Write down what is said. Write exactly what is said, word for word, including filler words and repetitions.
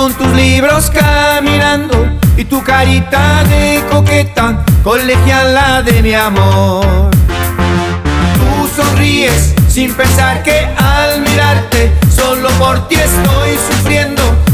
con tus libros caminando y tu carita de coqueta, colegiala de mi amor. Tú sonríes sin pensar que al mirarte solo por ti estoy sufriendo,